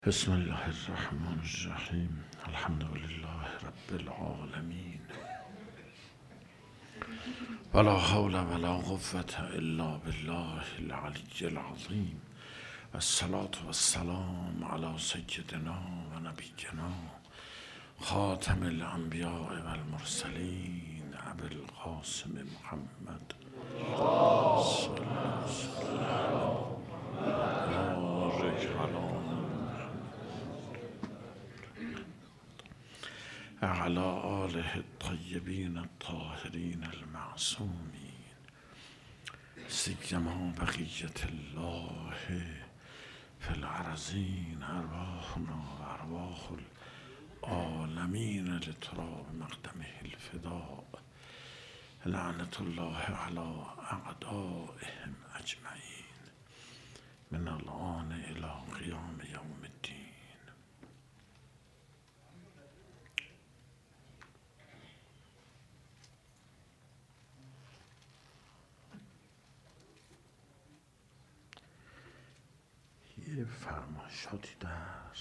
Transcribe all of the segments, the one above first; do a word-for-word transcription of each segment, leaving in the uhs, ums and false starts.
بسم الله الرحمن الرحیم. الحمد لله رب العالمین ولا حول ولا قوة الا بالله العلی العظیم و الصلاة و السلام علی سیدنا و نبینا خاتم الانبیاء و المرسلین ابی القاسم محمد صلی الله علیه على آله الطیبین الطاهرین المعصومین سیما بقیة الله فی الارضین ارواحنا و ارواح العالمین لتراب مقدمه الفداء لعنة الله علی اعدائهم اجمعین من الآن الی قیام یوم الدین. یه فرمایشاتی در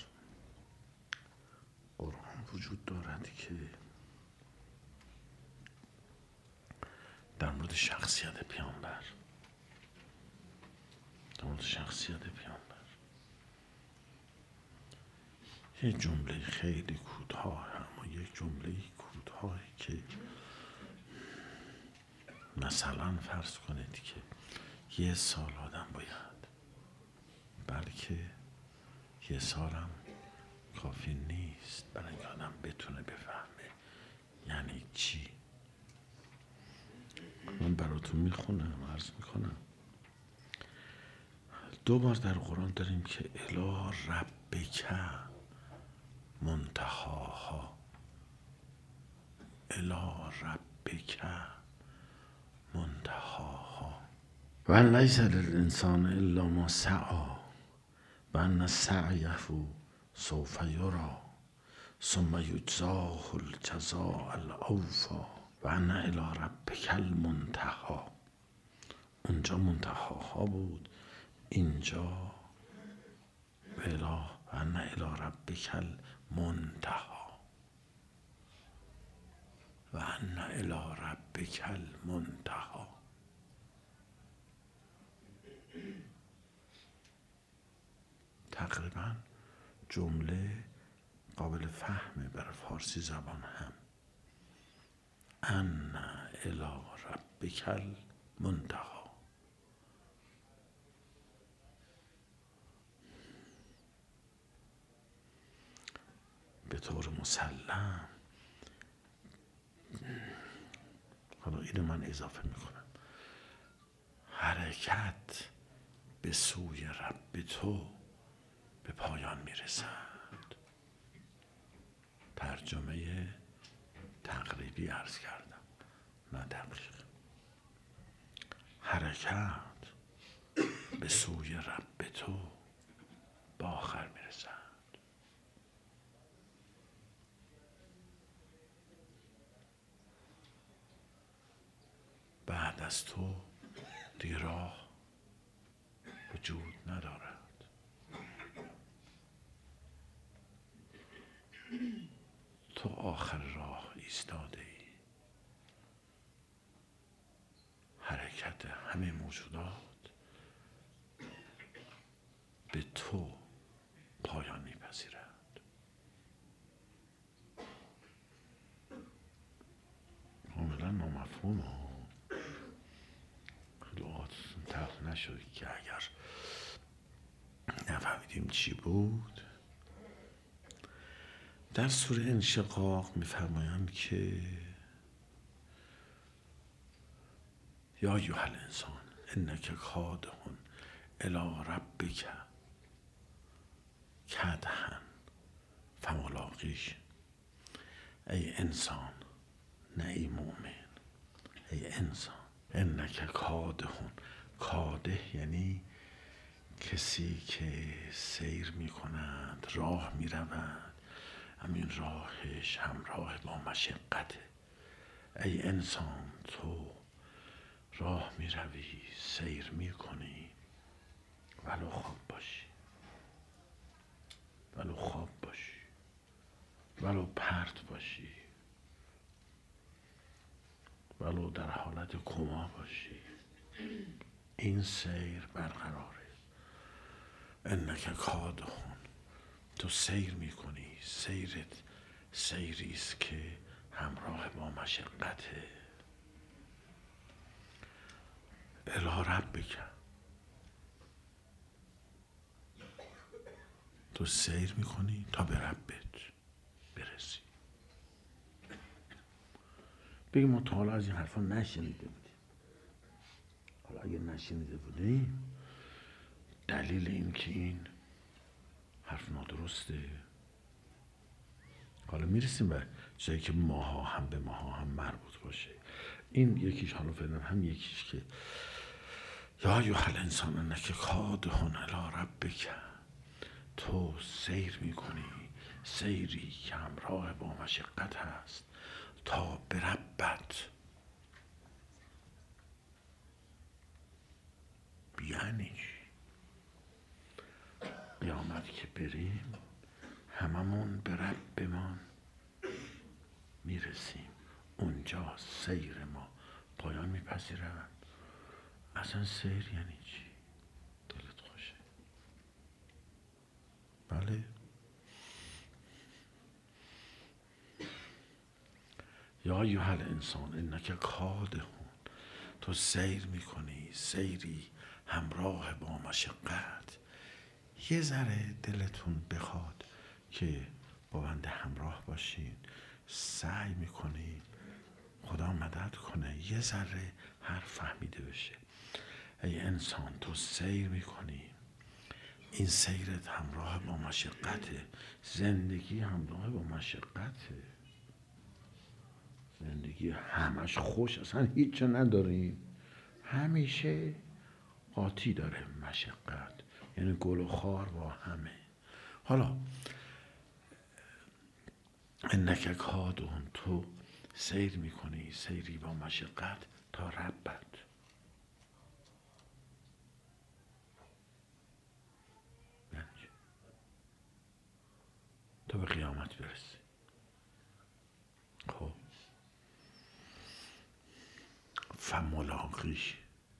قرآن وجود دارد که در مورد شخصیت پیامبر در مورد شخصیت پیامبر یه جمله خیلی کوتاه، اما یک جمله کوتاهی که مثلا فرض کنید که یه سال آدم باید، بلکه یه سالم کافی نیست برای اینکه آدم بتونه بفهمه یعنی چی. من براتون میخونم، عرض میکنم. دو بار در قرآن داریم که الی ربک منتهاها، الی ربک منتهاها و ان لیس للانسان الا ما سعی و ان سعیه سوف یری ثم یجزاه الجزاء الاوفی و ان الی ربک المنتهی. اونجا منتهاها بود، اینجا الی و ان الی ربک المنتهی و ان الی ربک المنتهی. تقریبا جمله قابل فهمه برای فارسی زبان هم. ان الی ربک المنتهی. به طور مسلم، حالا اینو من اضافه میکنم، حرکت به سوی رب تو به پایان میرسد. ترجمه تقریبی عرض کردم، نه دقیق. حرکت به سوی رب تو به آخر میرسد. بعد از تو دیگه راه وجود ندارد. تو آخر راه ایستاده ای. حرکت همه موجودات به تو پایان میپذیرد. کاملا نامفهوم ها. خیلیاتون تلخ نشد که اگر نفهمیدیم چی بود. در سوره انشقاق میفرمایند که یا ایها الانسان انک کادح الی ربک کدحا فملاقیه. ای انسان، نه ای مؤمن، ای انسان، انک کادح. کادح یعنی کسی که سیر میکند، راه میرود، همین راهش همراه با مشقته. ای انسان، تو راه می روی، سیر می کنی، ولو خواب باشی. ولو پرت باشی، ولو در حالت کما باشی، این سیر برقراره. انک کادحون، تو سیر میکنی، سیرت سیری است که همراه با مشقته. الی ربک، تو سیر میکنی تا به ربت برسی. بگیم ما تا حالا از این حرفا نشنیده بودیم. حالا اگه نشنیده بودیم، دلیل این که این حرف نادرسته. حالا میرسیم به جایی که ماها هم به ماها هم مربوط باشه. این یکیش حالا فعلا هم یکیش که یا ایها الانسان انک کادحون الی ربک، تو سیر میکنی سیری که همراه با مشقت هست تا به ربت. یعنی قیامت که بریم هممون به ربمان میرسیم، اونجا سیر ما پایان میپذیرن. اصلا سیر یعنی چی؟ دلت خوشه؟ بله. یا ایها الانسان انک کادحون، تو سیر میکنی سیری همراه با مشقت. یه ذره دلتون بخواد که با بنده همراه باشین، سعی میکنی خدا مدد کنه یه ذره حرف فهمیده بشه. ای انسان تو سیر میکنی، این سیرت همراه با مشقته. زندگی همراه با مشقته. زندگی همش خوش اصلا هیچ نداریم، همیشه قاطی داره مشقت، یعنی گل و خار با همه. حالا انک کادحون، تو سیر میکنی سیری با مشقت تا ربت. یعنی تا به قیامت برسی. خب فملاقیش،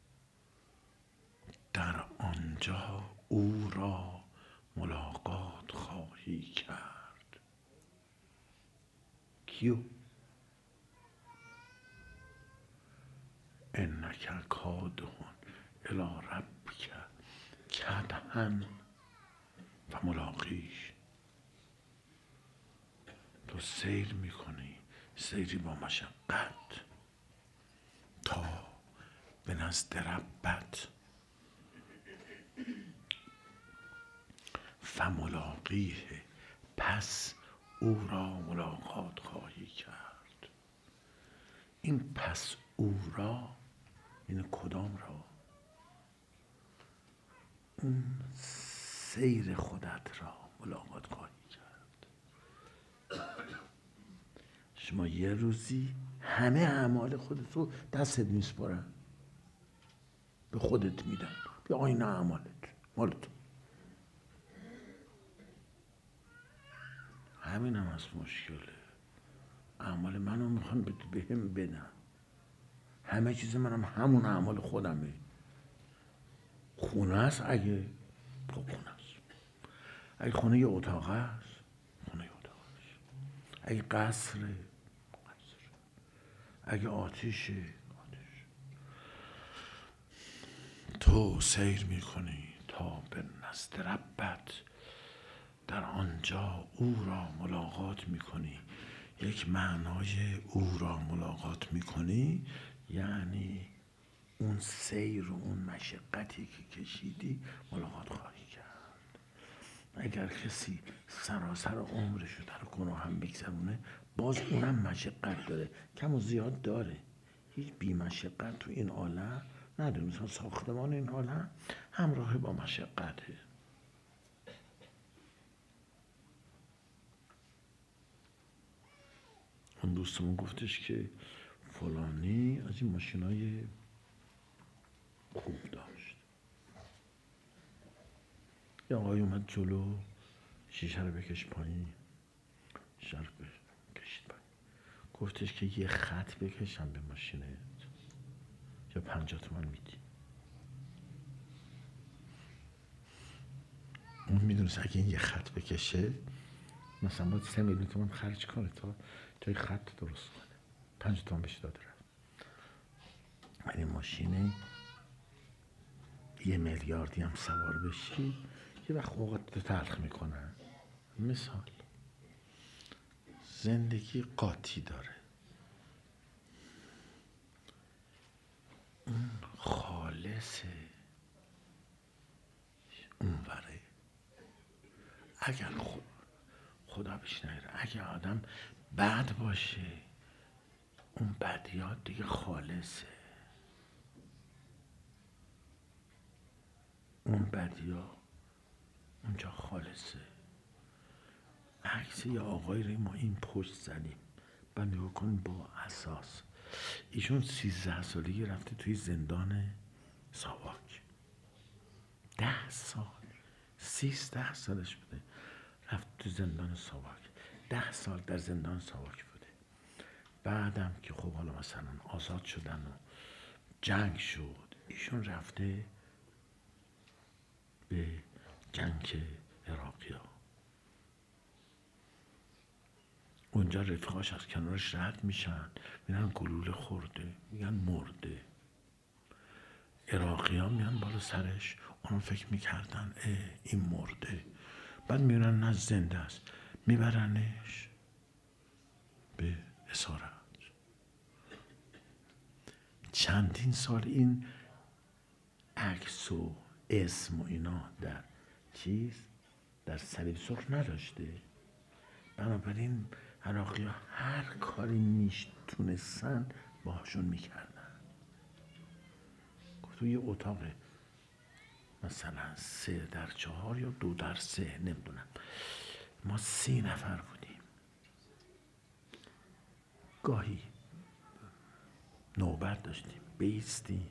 در آنجا او را ملاقات خواهی کرد. کیو؟ انک کادحون الی ربک کدحا فملاقیش، تو سیر میکنی سیری با مشقت تا به نزد ربت. فملاقیه، پس او را ملاقات خواهی کرد. این پس او را این کدام را؟ اون سیر خودت را ملاقات خواهی کرد. شما یه روزی همه اعمال خودت رو دستت میسپارن، به خودت میدن، به آینه اعمالت مال تو. همین هم از مشکله. اعمال منو میخوان به هم بدن، همه چیز منم همون اعمال خودمه. خونه است، اگه خونه است، اگه خونه یه اتاق است خونه یه اتاق است، اگه قصره قصر، اگه آتیشه آتش. تو سیر میکنی تا به نزد ربت، در آنجا او را ملاقات میکنی. یک معنای او را ملاقات میکنی یعنی اون سیر و اون مشقتی که کشیدی ملاقات خواهی کرد. اگر کسی سراسر عمرش رو در گناه هم بگذرونه، باز اونم مشقت داره، کم و زیاد داره، هیچ بی مشقت تو این عالم نداره. مثلا ساختمان این عالم همراه با مشقته. اون دوستمون گفتش که فلانی از این ماشینای خوب داشت. یه آقای اومد جلو، شیشه رو بکش پایین. ماشین رو کشید پایین. گفتش که یه خط بکشم به ماشینت یا پنجاه تومن میدی. اون میدونست اگه این یه خط بکشه مثلا باید سه میلیون تومن خرج کنه تا تا خط درست کنه. پنج تومن بهش داده رفت. این ماشینه یه میلیاردی هم سوار بشی یه وقت اوقات رو تلخ میکنن. مثال زندگی قاطی داره. اون خالصه، اون وره. اگر خود خدا بهش نیاره، اگر آدم بد باشه اون بدیات دیگه خالصه. اون بدیا اونجا خالصه. عکس یه آقای رو ما این پشت زدیم و نگاه کن با اساس ایشون سیزده سالگی رفته توی زندان ساواک. ده سال سیزده سالش بوده رفت تو زندان ساواک. ده سال در زندان ساواک بوده. بعدم که خب حالا مثلا آزاد شدن و جنگ شد ایشون رفته به جنگ عراقی ها. اونجا رفیقاش از کنارش رد میشن میگن گلوله خورده، میگن مرده. عراقی ها میان بالا سرش، اونو فکر میکردن اه این مرده. بعد میبینن نه زنده است، میبرنش به اسارت. چندین سال این عکس و اسم و اینا در چیز در صلیب سرخ نداشته. بنابراین عراقی ها هر کاری میتونستن باهاشون میکردن. توی اتاق مثلا سه در چهار یا دو در سه نمیدونم ما سی نفر بودیم. گاهی نوبت داشتیم بیستیم.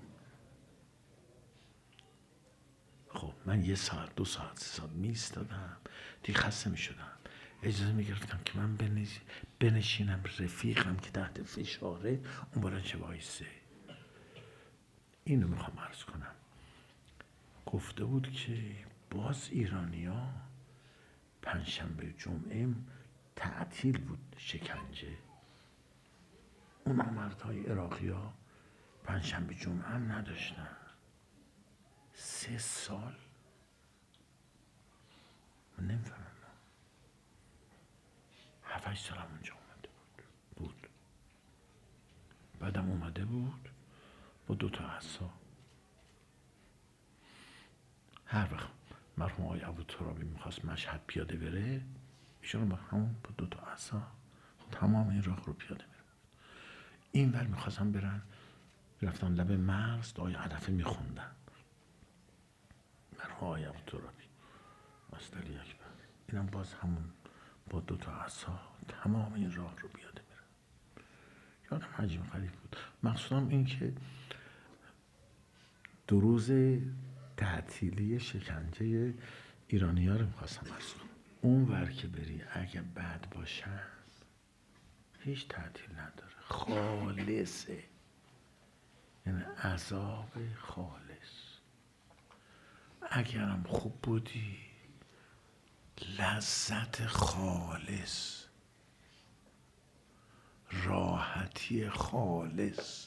خب من یه ساعت دو ساعت سه ساعت میستادم دیگه خسته میشدم. اجازه میگرفتم که من بنشینم رفیقم که تحت فشاره اون بالا چه وایسه. اینو میخوام عرض کنم. گفته بود که باز ایرانیا پنجشنبه جمعه تعطیل بود شکنجه. اون مردهای عراقی ها پنجشنبه جمعه هم نداشتن. سه سال من نمیفهمم. هفت سال هم اونجا اومده بود بود بعدم اومده بود با دوتا عصا. هر وقت مرحوم آقای ابوترابی میخواست مشهد پیاده بره ایشون با همون با دوتا عصا تمام این راه رو پیاده بره. این ور میخواستن برن رفتن لب مرز دعای عرفه میخوندن. مرحوم آقای ابوترابی مصدری اکبر اینم باز همون با دوتا عصا تمام این راه رو پیاده بره. یادم عجیب غریب بود. مقصودم این که دو روز تعطیلی شکنجه ایرانی ها رو میخواستم عرض کنم. اون ور که بری اگه بد باشن هیچ تعطیل نداره، خالصه. یعنی عذاب خالص. اگرم خوب بودی لذت خالص، راحتی خالص،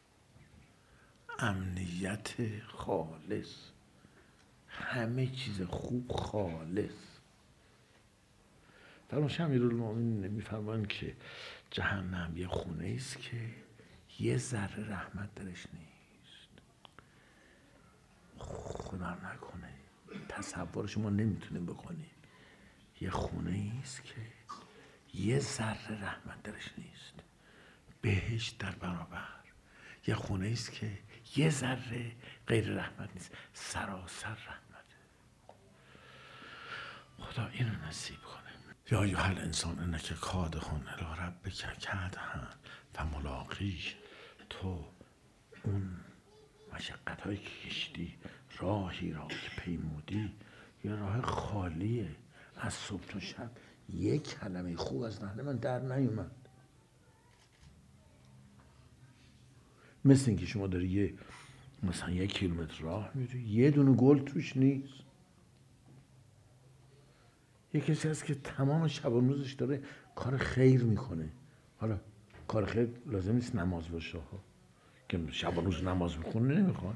امنیت خالص، همه چیز خوب خالص. فرمانش امیرالمومنین میفرمایند که جهنم یه خونه است که یه ذره رحمت درش نیست. خدا نکنه، تصورش ما نمیتونیم بکنیم. یه خونه است که یه ذره رحمت درش نیست. بهشت در برابر. یه خونه است که یه ذره غیر رحمت نیست، سراسر رحمت. خدا اینو نصیب کنه. یا ایها الانسان انک کادح الی ربک کدحا فملاقیه. تو اون مشقت هایی که کشیدی، راهی را که پیمودی یه راه خالیه از صبح تا شب یک کلمه خوب از دهن من در نیومد. مثل اینکه شما داری یه مثلا یک کیلومتر راه میری یه دونه گل توش نیست. یه کسی هست که تمام شب و روزش داره کار خیر میکنه. حالا کار خیر لازم نیست نماز باشه ها، که شب و روز نماز میخونه نمیخواد.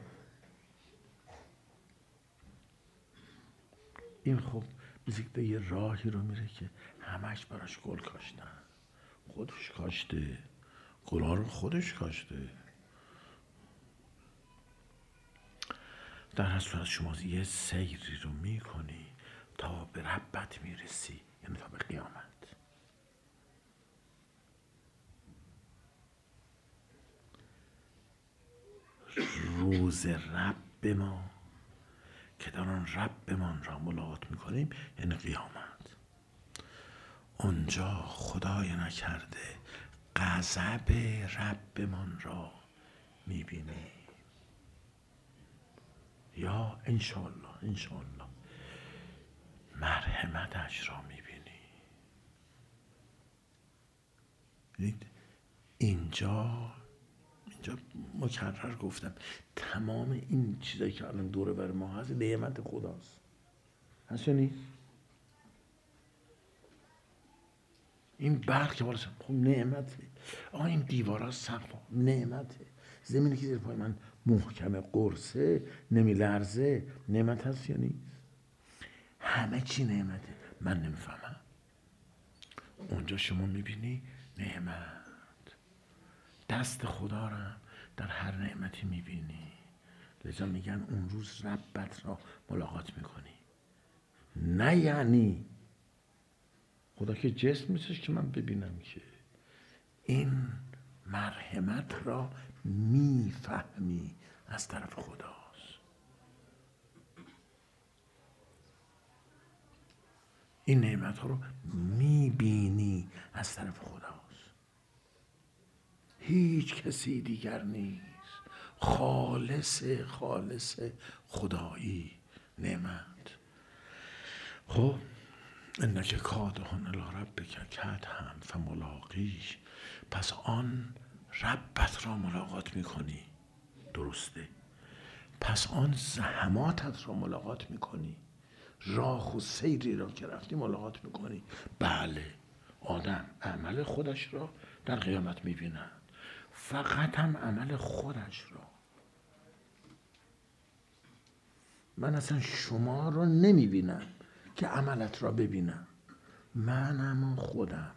این خب بیزیکته یه راهی رو میره که همش براش گل کاشتن. خودش کاشته، گلها رو خودش کاشته. در هر صورت شما یه سیری رو میکنی تا به ربت میرسی، یعنی تا به قیامت. روز رب ما که در آن ربمان را ملاقات میکنیم یعنی قیامت. اونجا خدای نکرده غضب ربمان را میبینیم، یا انشالله انشالله مرحمتش را میبینی. اینجا اینجا مکرر گفتم تمام این چیزایی که الان دوره بر ما هست نعمت خداست. هست یا نیست؟ این برق که بالا خب نعمته. آه این دیوارا سقف نعمته. زمینی که زیر پای من محکم قرصه نمیلرزه نعمت هست یا نیست؟ همه چی نعمته. من نمیفهمم. اونجا شما میبینی نعمت. دست خدا را در هر نعمتی میبینی. لذا میگن اون روز ربت را ملاقات میکنی. نه یعنی خدا که جسم نیستش که من ببینم، که این مرحمت را میفهمی از طرف خداست. این نعمت ها رو میبینی از طرف خداست. هیچ کسی دیگر نیست. خالص خالص خدایی نعمت. خب انک کادحون الی ربک کدحا فملاقیه. پس آن ربت را ملاقات میکنی، درسته. پس آن زحماتت را ملاقات میکنی، راه و سیری را که رفتی ملاقات میکنی. بله آدم عمل خودش را در قیامت میبیند، فقط هم عمل خودش را. من اصلا شما رو نمیبینم که عملت را ببینم، منم خودم.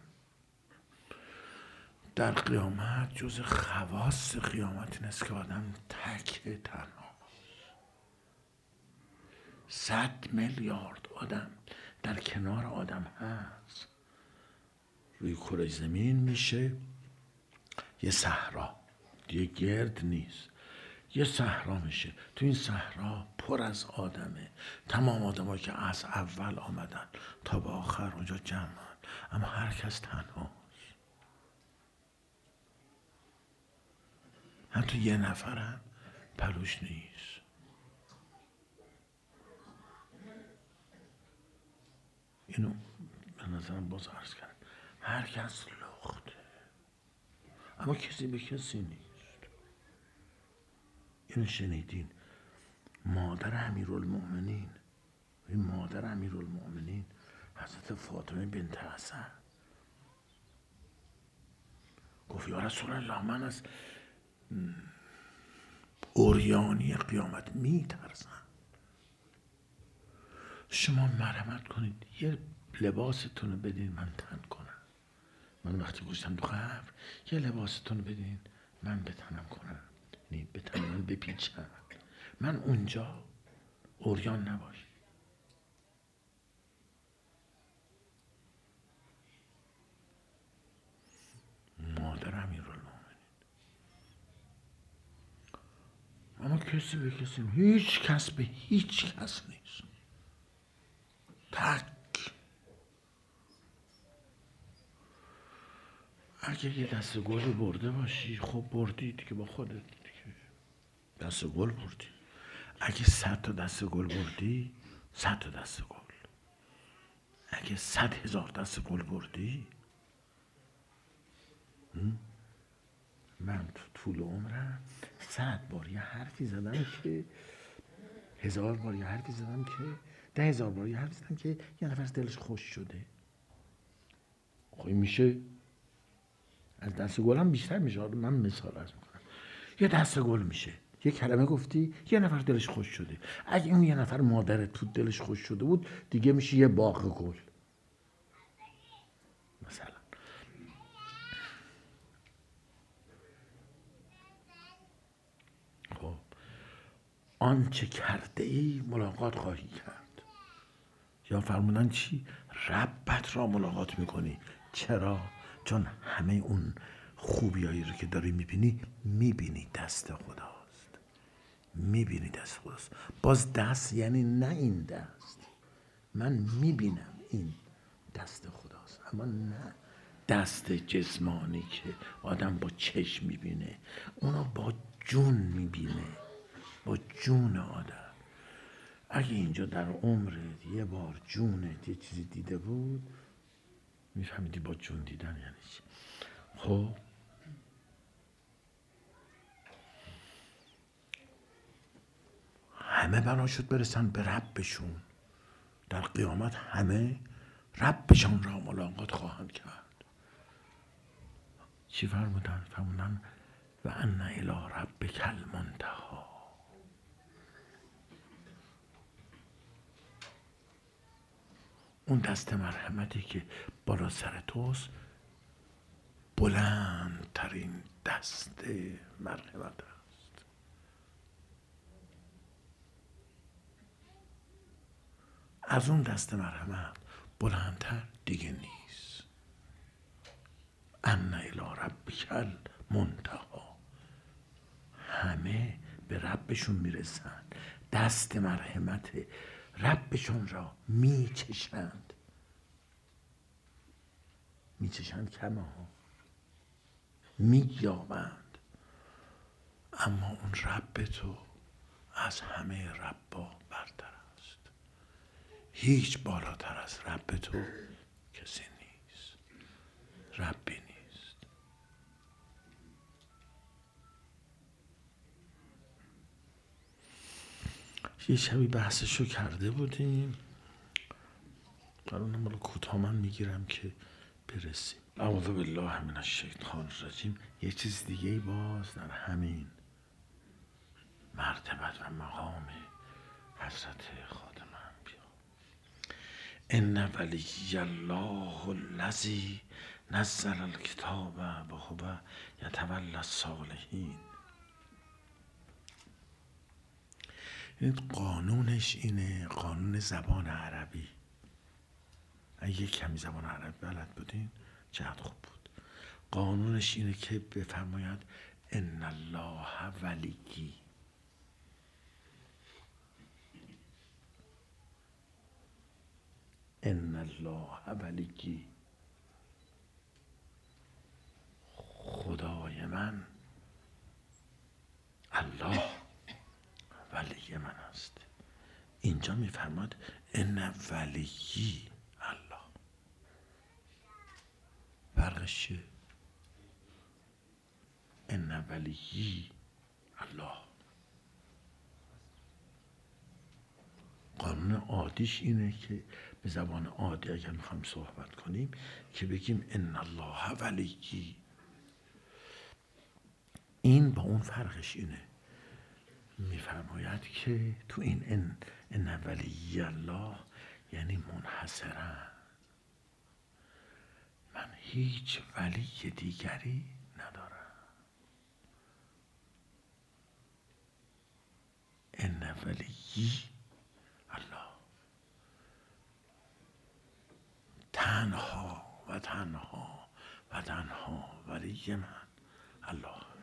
در قیامت جز خواص قیامت این است که آدم تک تنها. صد میلیارد آدم در کنار آدم هست. روی کره زمین میشه یه صحرا، دیگه گرد نیست، یه صحرا میشه. تو این صحرا پر از آدمه. تمام آدمایی که از اول آمدن تا به آخر اونجا جمعن، اما هر کس تنهاست. حتی یه نفرم پلوش نیست. اینو به نظرم باز عرض کردم، هر کس لخته، اما کسی به کسی نیست. اینو شنیدین؟ مادر امیرالمؤمنین، این مادر امیرالمؤمنین حضرت فاطمه بنت حسن گفت یا رسول الله من از عریانی قیامت میترسم. شما مرحمت کنید یه لباستون رو بدین من تن کنم. من وقتی گوشتم تو قبر یه لباستون رو بدین من به تنم کنم، یعنی به تن من بپیچم، من اونجا عریان نباشم. مادر امیرالمؤمنین. اما کسی به کسی، هیچ کس به هیچ کس نیست. تک. اگه یه دست گل برده باشی خب بردی دیگه، با خودت دیگه دست گل بردی. اگه صد تا دست گل بردی صد تا دست گل. مگه صد هزار دست گل بردی؟ من تو طول عمرم صد بار یه حرفی زدم که هزار بار یه حرفی زدم که ده هزار بار یه حرفی زدم که یه نفر دلش خوش شده. خب میشه از دست گلم بیشتر میشه. من مثال عرض میکنم، یه دست گل میشه، یه کلمه گفتی یه نفر دلش خوش شده. اگه اون یه نفر مادرت تو دلش خوش شده بود دیگه میشه یه باغ گل مثلا. خب آنچه کرده ای ملاقات خواهی کرد. یا فرمودن چی؟ ربت را ملاقات میکنی. چرا؟ چون همه اون خوبیایی رو که داری میبینی میبینی دست خداست. میبینی دست خداست. باز دست یعنی نه این دست، من میبینم این دست خداست، اما نه دست جسمانی که آدم با چشم میبینه. اونا با جون میبینه، با جون آدم. اگه اینجا در عمرت یه بار جونت یه چیزی دیده بود میفهمیدی با جون دیدن یعنی چی. خب همه بنا شد برسن به ربشون. در قیامت همه ربشان را ملاقات خواهند کرد. چی فرمودن؟ فرمودن و ان الی ربک المنتهی. اون دست مرحمتی که بالا سر توست بلندترین دست مرحمت است. از اون دست مرحمت بلندتر دیگه نیست. ان الی ربک المنتهی. همه به ربشون میرسن، دست مرحمت ربشون را میچشند. میچشند کما ها مییابند. اما اون رب تو از همه ربا برتر است. هیچ بالاتر از رب تو کسی نیست، ربی نیست. یه شبی بحثشو کرده بودیم، قرارم رو کوتاه من میگیرم که برسیم. اعوذ بالله من الشیطان الرجیم. یه چیز دیگه ای باز در همین مرتبت و مقام حضرت خاتم انبیا. ان ولی الله الذی نزل الکتاب و هو یتولی الصالحین. این قانونش اینه، قانون زبان عربی. اگه کمی زبان عربی بلد بودین چقدر خوب بود. قانونش اینه که بفرماید ان الله ولی. ان الله ولی. خدای من، الله ولی من است. اینجا میفرماد ان ولی الله. فرقش چیه؟ ان ولی الله. قانون عادیش اینه که به زبان عادی اگر میخوایم صحبت کنیم که بگیم ان الله ولی. این با اون فرقش اینه، میفرماید که تو این ان ان ولی الله یعنی منحصرا من هیچ ولی دیگری ندارم. ان ولی الله. تنها و تنها و تنها ولی من الله است.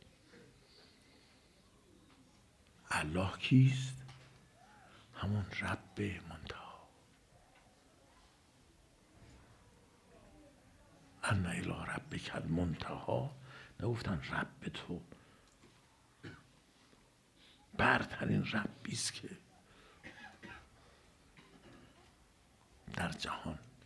الله کیست؟ همون رب منتهی. ان الی ربک المنتهی. نگفتن رب تو برترین ربی است که در جهان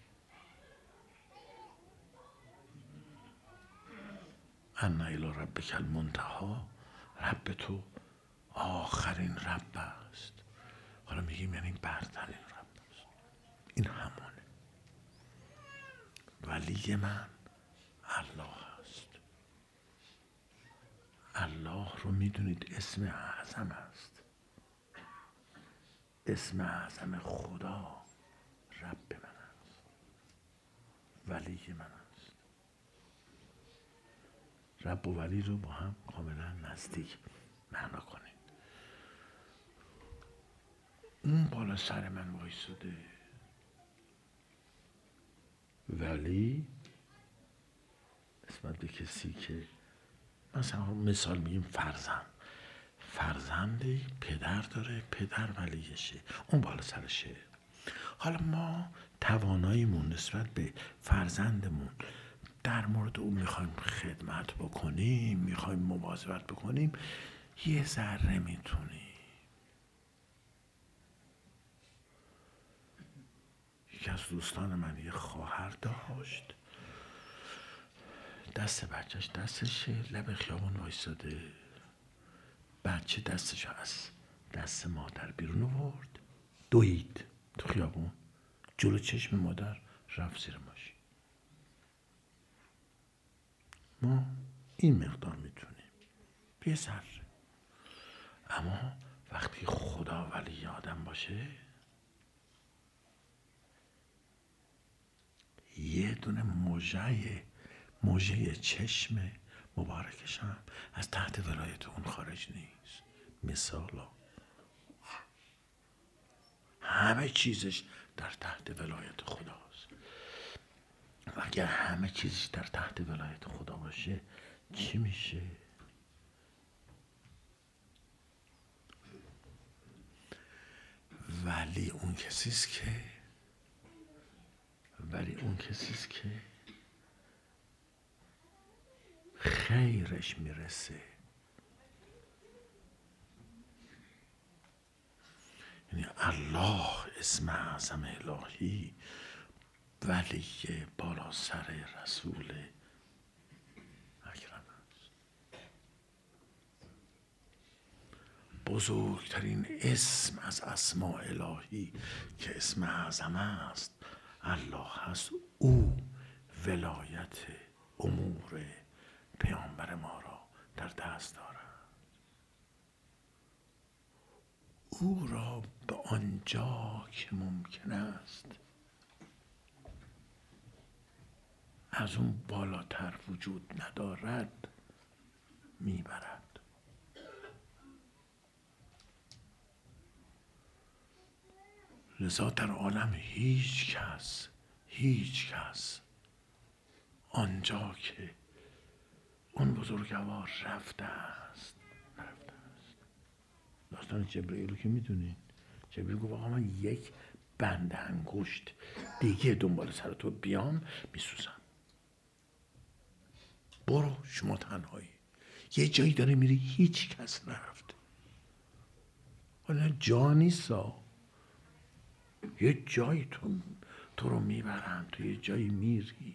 ان الی ربک المنتهی، رب تو آخرین رب است. حالا میگیم یعنی برترین رب است. این همونه. ولی من الله است. الله رو میدونید اسم اعظم است، اسم اعظم خدا رب من است، ولی من است. رب و ولی رو با هم کاملا نزدیک معنا کنید. اون بالا سر من وایساده، ولی نسبت به کسی که مثلا مثال میگیم فرزند، فرزندی پدر داره، پدر ولیشه، اون بالا سرشه. حالا ما تواناییمون نسبت به فرزندمون در مورد اون میخوایم خدمت بکنیم، میخوایم مواظبت بکنیم، یه ذره میتونیم. یکی از دوستان من یه خواهر داشت، دست بچهش دستشه، لب خیابون وایساده، بچه دستشو از دست مادر بیرون آورد، دوید تو خیابون، جلو چشم مادر رفت زیر ماشین. ما این مقدار میتونیم، یه ذره. اما وقتی خدا ولی آدم باشه، یه دونه موجه موجه چشم مبارکش هم از تحت ولایت اون خارج نیست. مثالا همه چیزش در تحت ولایت خداست. و اگر همه چیزش در تحت ولایت خدا باشه چی میشه؟ ولی اون کسیست که ولی اون کسیست که خیرش میرسه. یعنی الله اسم اعظم الهی، ولی بالا سر رسول اکرم است. بزرگترین اسم از اسماء الهی که اسم اعظم است الله هست. او ولایت امور پیامبر ما را در دست دارد. او را به آنجا که ممکن است از اون بالاتر وجود ندارد میبرد. لذا در عالم هیچ کس هیچ کس آنجا که اون بزرگوار رفته است نرفته است. داستان جبرئیل رو که میدونین، جبرئیل گفت آقا من یک بند انگشت دیگه دنبال سر تو بیام میسوزم، برو شما تنهایی. یه جایی داره میری هیچ کس نرفته. حالا جا نیستا، یه جایی تو تو رو میبرن، تو یه جایی میری،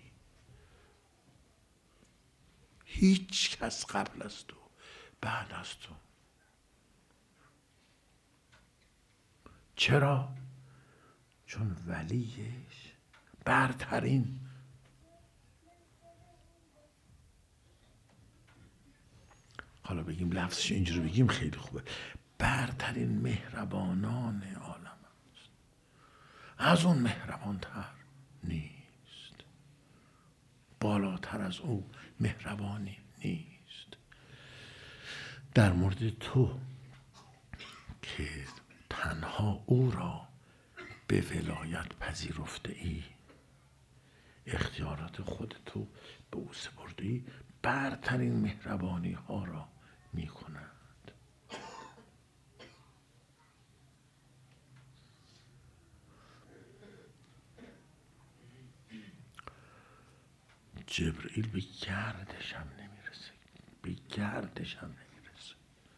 هیچ کس قبل از تو بعد از تو. چرا؟ چون ولیش برترین حالا بگیم لفظش اینجوری بگیم خیلی خوبه، برترین مهربانان عالم است. از اون مهربانتر نیست، بالاتر از او مهربانی نیست. در مورد تو که تنها او را به ولایت پذیرفته ای، اختیارات خودتو به او سپرده ای، برترین مهربانی ها را می کند. جبرئیل به گردش هم نمیرسه، به گردش هم نمیرسه.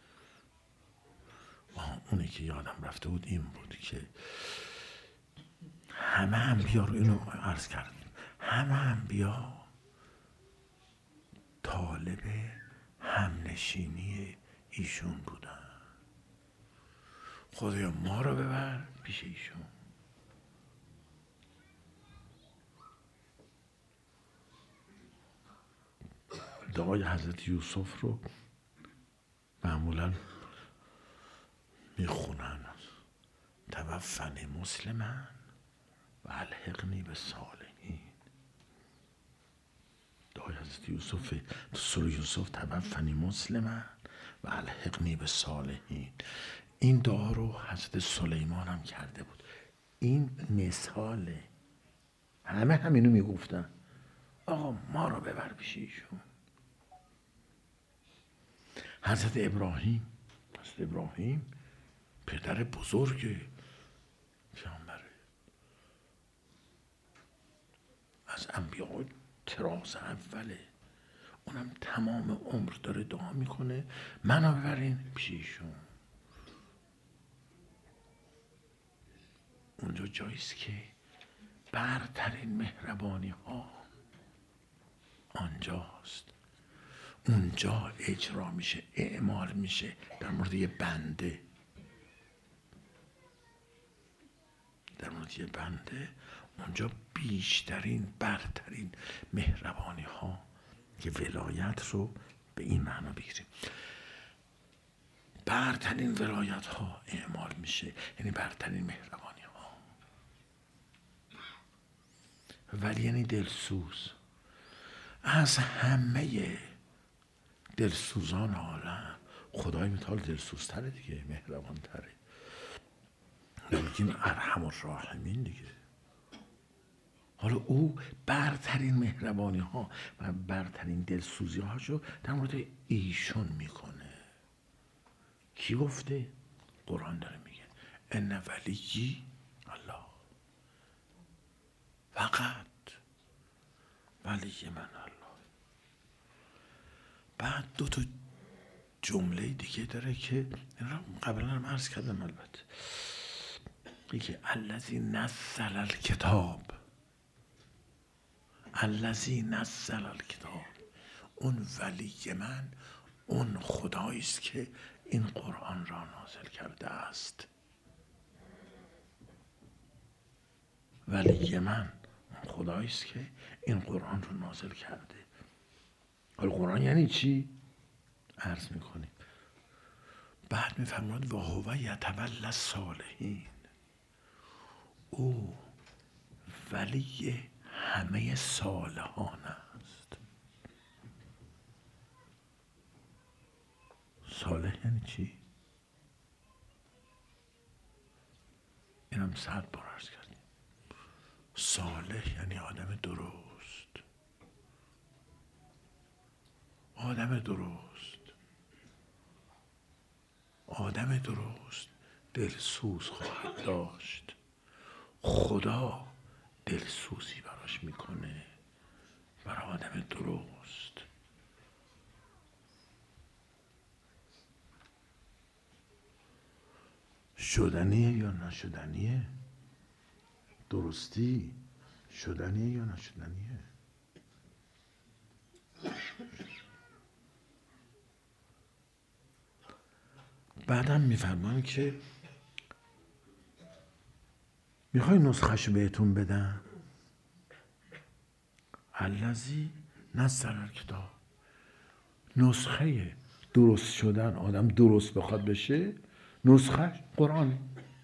اونی که یادم رفته بود این بود که همه انبیا رو اینو عرض کرد، همه انبیا طالب همنشینی ایشون بودن. خدایا ما رو ببر پیش ایشون. دعای حضرت یوسف رو معمولا میخونن: توفنی مسلما و الحقنی به صالحین. دعای حضرت یوسف تو سوره یوسف: توفنی مسلما و الحقنی به صالحین. این دعا رو حضرت سلیمان هم کرده بود. این مثاله. همه همینو میگفتن: آقا ما رو ببر پیش ایشون. حضرت ابراهیم حضرت ابراهیم پدر بزرگ پیامبره، از انبیاء تراز اوله. اونم تمام عمر داره دعا میکنه منو ببرین پیش ایشون. اونجا جاییست که برترین مهربانی ها آنجاست. اونجا اجرا میشه، اعمال میشه در مورد یه بنده. در مورد یه بنده اونجا بیشترین برترین مهربانی ها، که ولایت رو به این معنا بگیریم، برترین ولایت ها اعمال میشه، یعنی برترین مهربانی ها. ولی یعنی دلسوز. از همه دلسوزان عالم خدای متعال دلسوزتره دیگه، مهربان تره. بگیم ارحم الراحمین دیگه. حالا او برترین مهربانی ها و برترین دلسوزی هاشو در مورد ایشون میکنه. کی گفته؟ قرآن داره میگه: ان ولیی الله. فقط ولی من الله. بعد دو تا جمله دیگه داره که قبلا هم عرض کردم البته. میگه الذی نزل الکتاب. الذی نزل الکتاب. اون ولی من اون خدایی است که این قرآن را نازل کرده است. ولی من اون خدایی است که این قرآن رو نازل کرده. حالا قرآن یعنی چی؟ عرض میکنیم. بعد میفرماید و هو یتولی الصالحین. او ولی همه صالحان است. صالح یعنی چی؟ اینم صد بار عرض کردیم. صالح یعنی آدم درست. آدم درست. آدم درست دلسوز خواهد داشت. خدا دلسوزی براش میکنه، برای آدم درست. شدنیه یا نشدنیه؟ درستی شدنیه یا نشدنیه؟ بعدم میفرمان که میخوای نسخه‌شو بهتون بدم؟ الذی نزل الکتاب. نسخه درست شدن، آدم درست بخواد بشه، نسخه قرآن.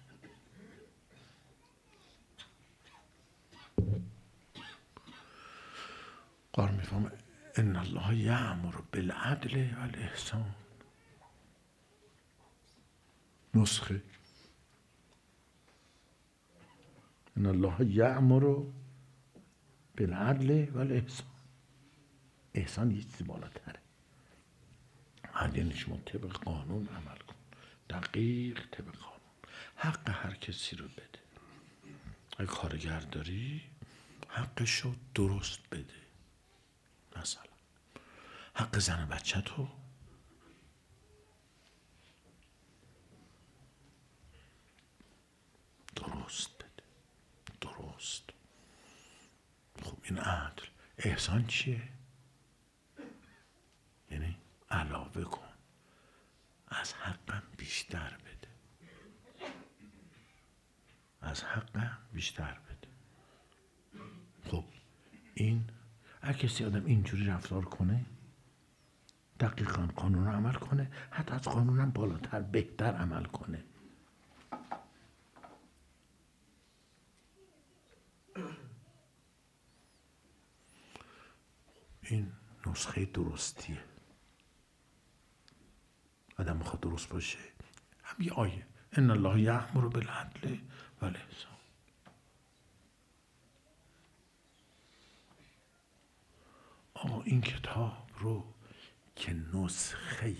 قرآن میفهمه ان الله یأمر بالعدل و الاحسان. نسخه ان الله یأمر بالعدل و الاحسان. احسان یه چیزی بالاتره. عدل یعنی شما طبق قانون عمل کن، دقیق طبق قانون. حق هر کسی رو بده. اگه کارگر داری حقشو درست بده. مثلا حق زن و بچه تو درست بده. درست. خب این عدل. احسان چیه؟ علاوه کن، از حقم بیشتر بده، از حقم بیشتر بده. خب این اگه کسی آدم اینجوری رفتار کنه، دقیقاً قانون رو عمل کنه، حتی از قانونم بالاتر بهتر عمل کنه، این نسخه درستیه. آدم میخواد درست باشه، هم یه آیه ان الله یأمر بالعدل و الاحسان. آقا این کتاب رو که نسخه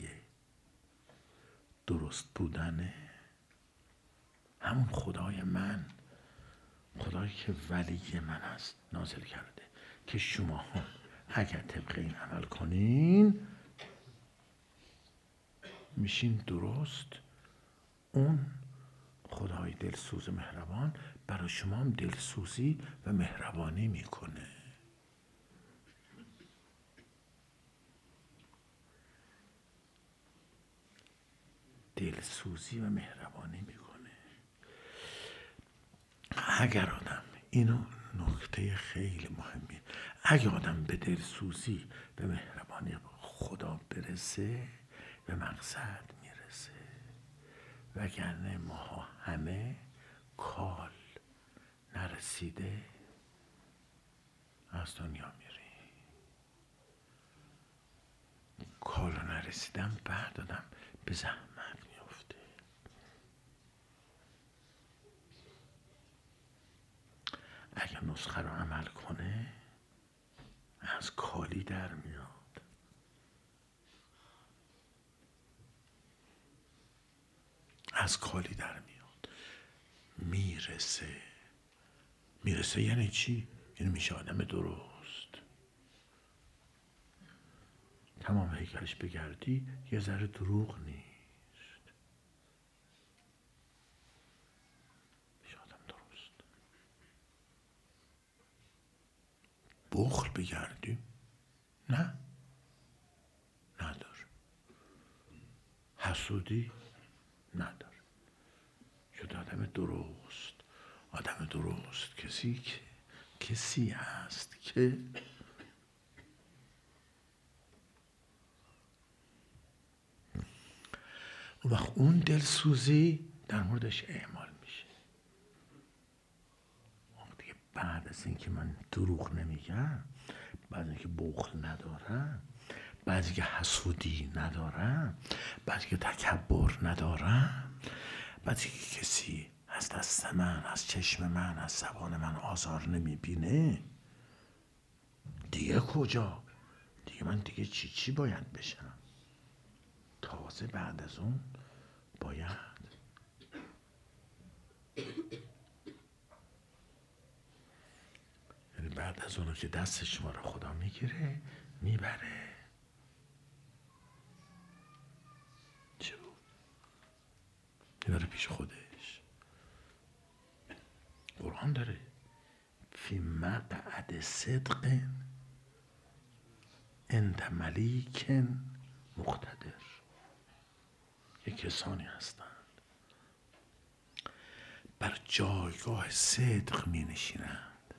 درست بودنه، همون خدای من، خدایی که ولی من است نازل کرده که شما هم اگر طبق این عمل کنین میشین درست. اون خدای دلسوز مهربان برای شما هم دلسوزی و مهربانی میکنه. دلسوزی و مهربانی میکنه. اگر آدم، اینو نکته خیلی مهمی، اگر آدم به دلسوزی به مهربانی خدا برسه به مقصد میرسه، وگرنه ما همه کال نرسیده از دنیا میریم. کال نرسیدم بعد آدم به زحمت میفته. اگر نسخه رو عمل کنه از کالی در میاد. از کالی در میاد میرسه. میرسه یعنی چی؟ یعنی میشه آدم درست. تمام هیکلش بگردی یه ذره دروغ نیست، میشه آدم درست. بخل بگردی نه، نداره. حسودی نداره. شد آدم درست. آدم درست کسی که کسی هست که اون وقت اون دلسوزی در موردش اعمال میشه. دیگه بعد از اینکه من دروغ نمیگم، بعد از اینکه بخل ندارم، بعد از اینکه حسودی ندارم، بعد از اینکه تکبر ندارم، بعد از اینکه کسی از دست من، از چشم من، از زبان من آزار نمیبینه، دیگه کجا؟ دیگه من دیگه چی چی باید بشم؟ تازه بعد از اون باید یعنی بعد از اونو که دست شما رو خدا میگیره میبره. چه بود؟ میبره پیش خودش. قرآن داره فی مقعد صدق عند ملیک مقتدر. یک کسانی هستند بر جایگاه صدق می نشینند.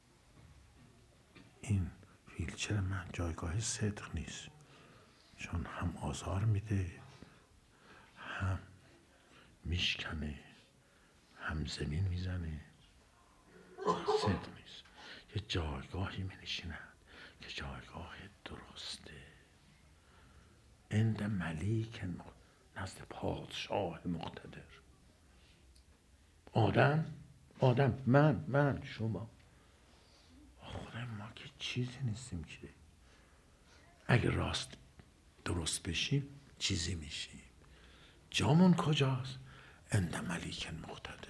این ویلچر من جایگاه صدق نیست، چون هم آزار میده، هم میشکنه، هم زمین میزنه. صدق نیست. یه جایگاهی می نشینند که جایگاه درسته. عند ملیک نزد پادشاه مقتدر. آدم آدم من من شما خدای ما که چیزی نیستیم که اگه راست درست بشیم چیزی میشیم. جامون کجاست؟ عند ملیک مقتدر.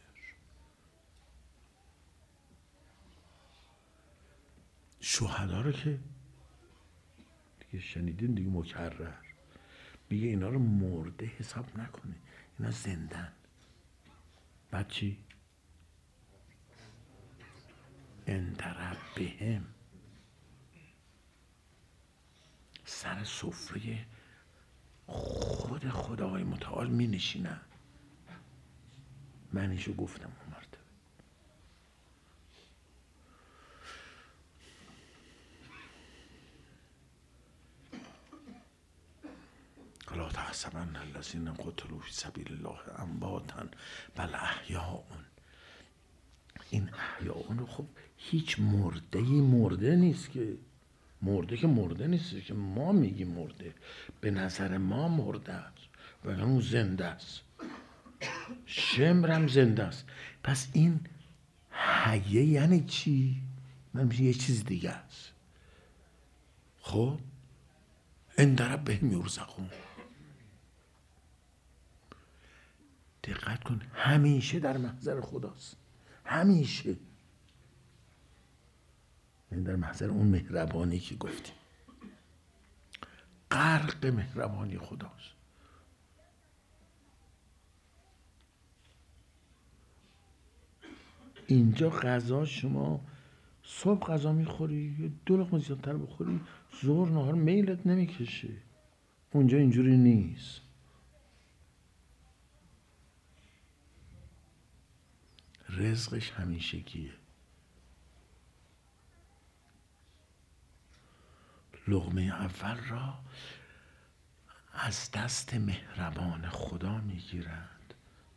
شهدا رو که دیگه شنیدین دیگه، مکرر میگه اینا رو مرده حساب نکنه، اینا زندن. بعد چی؟ عند ربهم سر سر سفره خود خدای متعال می نشینن. منیشو گفتم اون مرتبه. لا تحسبن الذین قتلوا فی سبیل الله امواتا بل احیاء. این احیاء رو خب هیچ مرده ای مرده نیست که، مرده که مرده نیست که ما میگیم مرده، به نظر ما مرده است ولی اون زنده است. شمرم زنده است. پس این حیه یعنی چی؟ من یه چیز دیگه است. خب این در بهم یرزقون. دقت کن، همیشه در محضر خداست، همیشه. این در محضر اون مهربانی که گفتیم، غرق مهربانی خداست. اینجا غذا شما صبح غذا میخوری، دو لقمه زیادتر بخوری، ظهر نهار میلت نمیکشه. اونجا اینجوری نیست. رزقش همیشگیه. لقمه اول را از دست مهربان خدا میگیرند،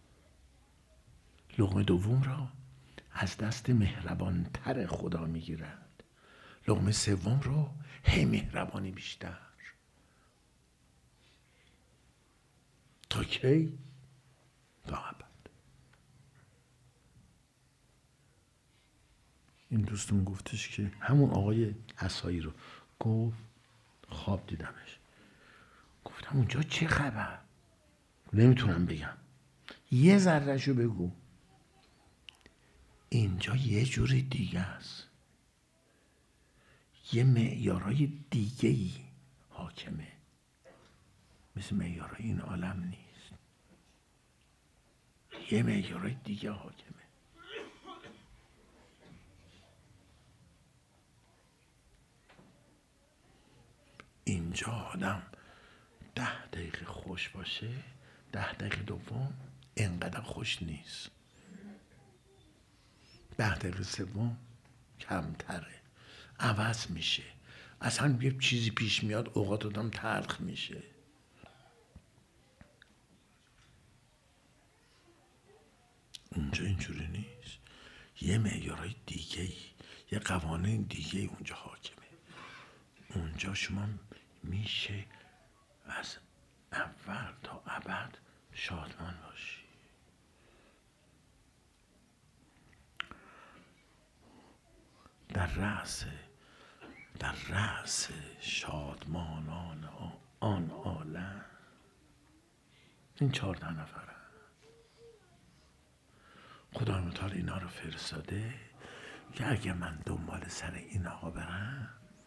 لقمه دوم را از دست مهربان تر خدا میگیرند، لقمه سوم رو هی مهربانی بیشتر. تا کی؟ تا ابد. این دوستم گفتش که همون آقای عصایی رو گفت خواب دیدمش. گفتم اونجا چه خبر؟ نمیتونم بگم. یه ذرهشو بگو. اینجا یه جوری دیگه است. یه معیارای دیگه ای حاکمه، مثل معیارای این عالم نیست. یه معیارای دیگه حاکمه. اینجا آدم ده دقیقه خوش باشه، ده دقیقه دوم اینقدر خوش نیست، ده دقیقه سوم کمتره، عوض میشه. اصلا یه چیزی پیش میاد اوقات آدم تلخ میشه. اونجا اینجوری نیست. یه معیارهای دیگه ای، یه قوانین دیگه ای اونجا حاکمه. اونجا شما میشه از اول تا ابد شادمان باشی. در رأس در رأس شادمانان آن عالم این چهارده نفرن. خدای متعال اینا رو فرستاده که اگه من دنبال سر اینها برم.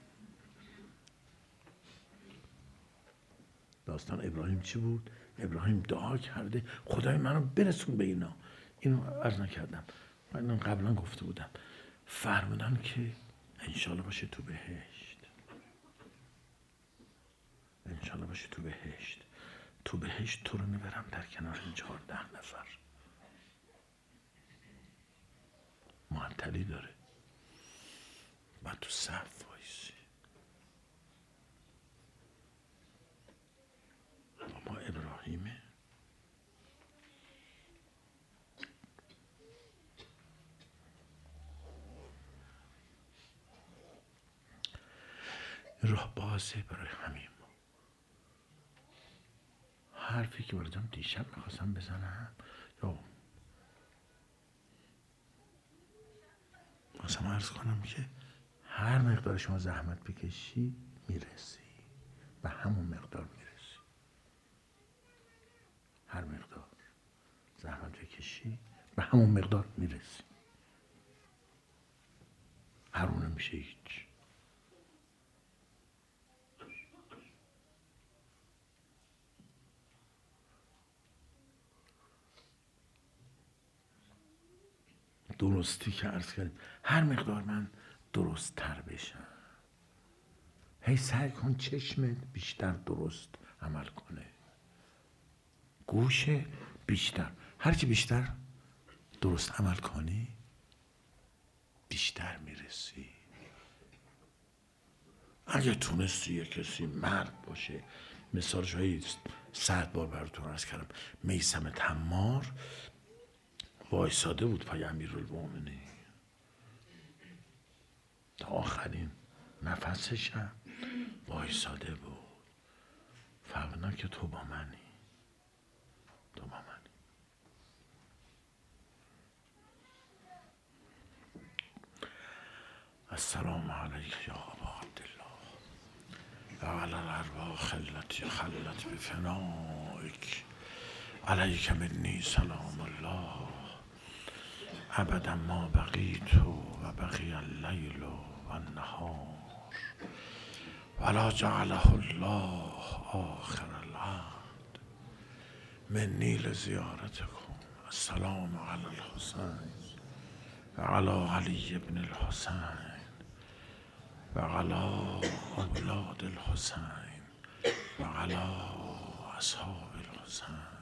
داستان ابراهیم چی بود؟ ابراهیم دعا کرده خدای منو برسون به اینا. اینو عرض نکردم، من قبلا گفته بودم. فرمودن که انشالله باشه تو بهشت، انشالله باشه تو بهشت. تو بهشت تو رو میبرم در کنار این چهارده نفر. معطلی داره، بعد تو صف وایسی. بابا ابراهیمه. راه بازه برای همین. حرفی که بردم دیشب میخواستم بزنم یا خواستم عرض کنم که هر مقدار شما زحمت بکشی میرسی، به همون مقدار میرسی. هر مقدار زحمت بکشی به همون مقدار میرسی. هر اون میشه هیچ. درستی که عرض کردیم، هر مقدار من درست تر بشم، هی سعی کن چشمت بیشتر درست عمل کنه، گوش بیشتر، هرچی بیشتر درست عمل کنی بیشتر میرسی. اگه تونستی یه کسی مرد باشه، مثالش هایی صد بار براتون عرض کردم، میثم تمار وایساده بود پای امیرالمومنین تا آخرین نفسش هم وایساده بود. فرمودن که تو با منی، تو با منی. السلام علیک یا ابا عبدالله و علی الارواح التي خلت بفنائک، علیک منی سلام الله ابدا ما بقیت و بقی اللیل و النهار ولا جعله الله آخر العهد منی لزیارتکم. السلام علی الحسین و علی علی ابن الحسین و علی اولاد الحسین و علی اصحاب الحسین.